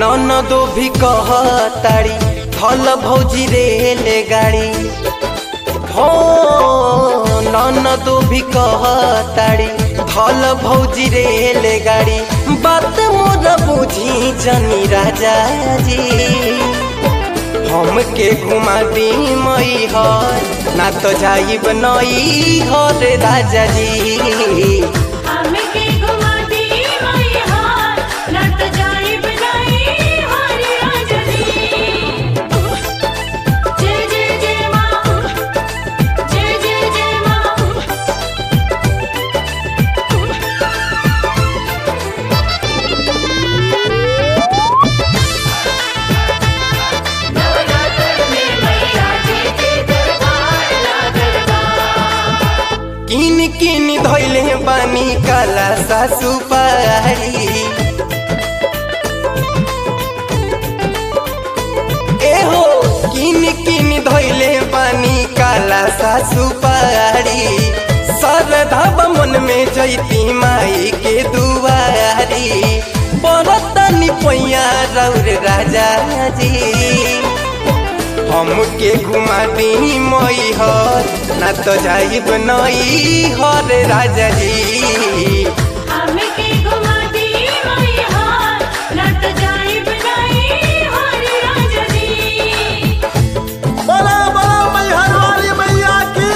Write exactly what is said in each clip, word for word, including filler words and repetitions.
ननदो भी कहताड़ी थल भौजी रेले गाड़ी हो ननदो भी कहताड़ी थल भौजी रेले गाड़ी बात मोर बुझी जनी राजा जी हमके घुमा दी मई हर ना तो जाइब नई हर राजा जी हमके घुमा दी मई हर ना तो जाइब नई हर राजा जी। जय जय जय माँ, जय जय जय माँ। नवरात्र में मैया जी के दरबार लागल बा। किन किन धैले बानी काला सासु पारी एहो किन किन धैले बानी काला सासु पारी सरधब मन में जैती माई के दुआरी बरतनी पैया रौर राजा जी हमके घुमा दी मई हर ना तो जाइब नई हर राजा जी हमके घुमा दी मई हर ना तो जाइब नई हर राजा जी। बड़ा बड़ा मैहर वाली मैया की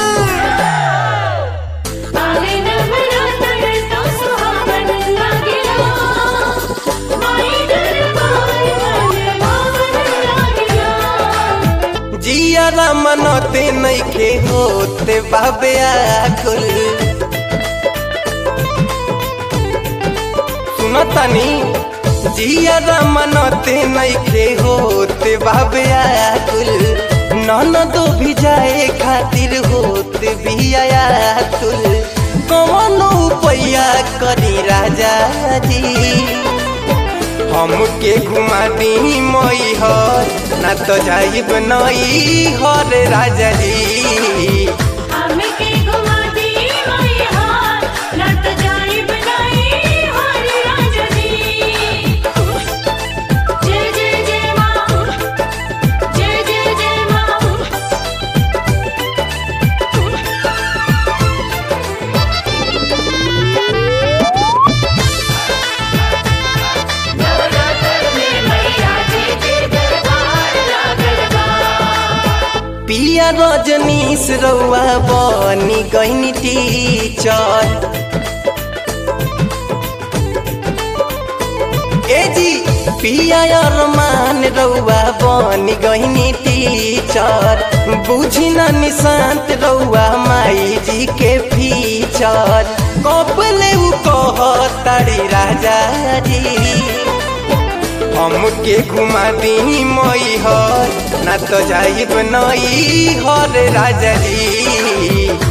आवे नवरात्र तो सुहावन लागिला माई दरबार मन भावन लागिला। जियारा मनते नइखे होते बाबे आकुल सुनतानी जियारा मनते नइखे होते बाबे आकुल ननदो भी जाए खातिर होते भी आकुल कौनो पैया करी राजा जी हमके घुमा दी मई हर ना तो जाइब नई हर राजा जी हमके घुमा दी मई हर ना तो जाइब नई हर राजा जी। जय जय जय माँ, जय जय जय माँ। नवरात्र में मैया जी के दरबार लागल बा। पिया रजनीश रउआ बनी गईनी टीचर ए जी पिया अरमान रउआ बनी गईनी टीचर बुझी न निशांत रउआ माई जी के फीचर कबले उ कहताड़ी राजा जी हमके घुमा दी मई हर ना तो जाइब नई हर राजा जी।